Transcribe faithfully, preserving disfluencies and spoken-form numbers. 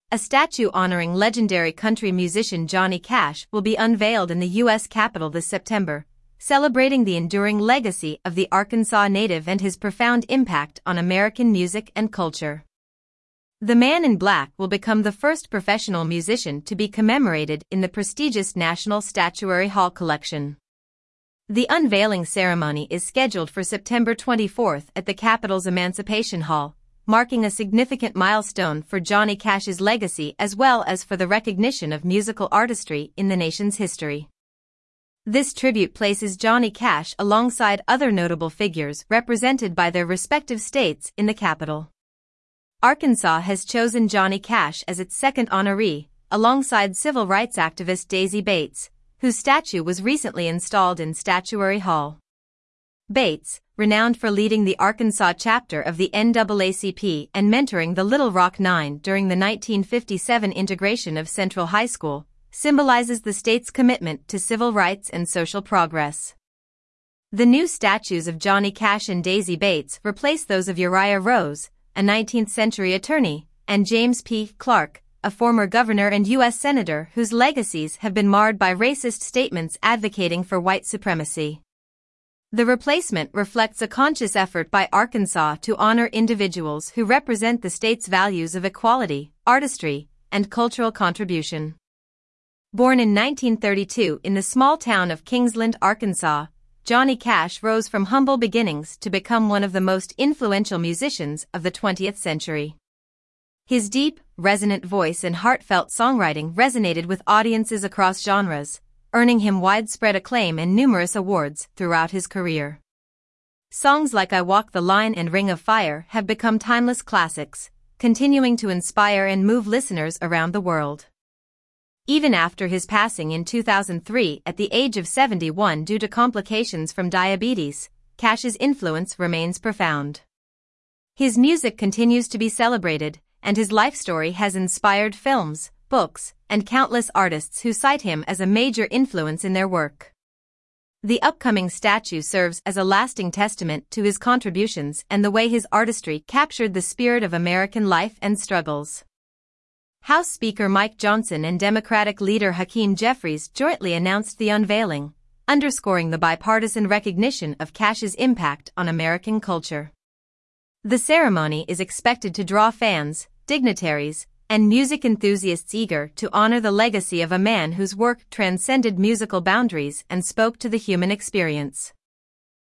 A statue honoring legendary country musician Johnny Cash will be unveiled in the U S Capitol this September, celebrating the enduring legacy of the Arkansas native and his profound impact on American music and culture. The Man in Black will become the first professional musician to be commemorated in the prestigious National Statuary Hall collection. The unveiling ceremony is scheduled for September twenty-fourth at the Capitol's Emancipation Hall, marking a significant milestone for Johnny Cash's legacy as well as for the recognition of musical artistry in the nation's history. This tribute places Johnny Cash alongside other notable figures represented by their respective states in the Capitol. Arkansas has chosen Johnny Cash as its second honoree, alongside civil rights activist Daisy Bates, whose statue was recently installed in Statuary Hall. Bates, renowned for leading the Arkansas chapter of the N double A C P and mentoring the Little Rock Nine during the nineteen fifty-seven integration of Central High School, symbolizes the state's commitment to civil rights and social progress. The new statues of Johnny Cash and Daisy Bates replace those of Uriah Rose, a nineteenth century attorney, and James P. Clark, a former governor and U S senator whose legacies have been marred by racist statements advocating for white supremacy. The replacement reflects a conscious effort by Arkansas to honor individuals who represent the state's values of equality, artistry, and cultural contribution. Born in nineteen thirty-two in the small town of Kingsland, Arkansas, Johnny Cash rose from humble beginnings to become one of the most influential musicians of the twentieth century. His deep, resonant voice and heartfelt songwriting resonated with audiences across genres, earning him widespread acclaim and numerous awards throughout his career. Songs like I Walk the Line and Ring of Fire have become timeless classics, continuing to inspire and move listeners around the world. Even after his passing in two thousand three at the age of seventy-one due to complications from diabetes, Cash's influence remains profound. His music continues to be celebrated, and his life story has inspired films, books, and countless artists who cite him as a major influence in their work. The upcoming statue serves as a lasting testament to his contributions and the way his artistry captured the spirit of American life and struggles. House Speaker Mike Johnson and Democratic leader Hakeem Jeffries jointly announced the unveiling, underscoring the bipartisan recognition of Cash's impact on American culture. The ceremony is expected to draw fans, dignitaries, and music enthusiasts eager to honor the legacy of a man whose work transcended musical boundaries and spoke to the human experience.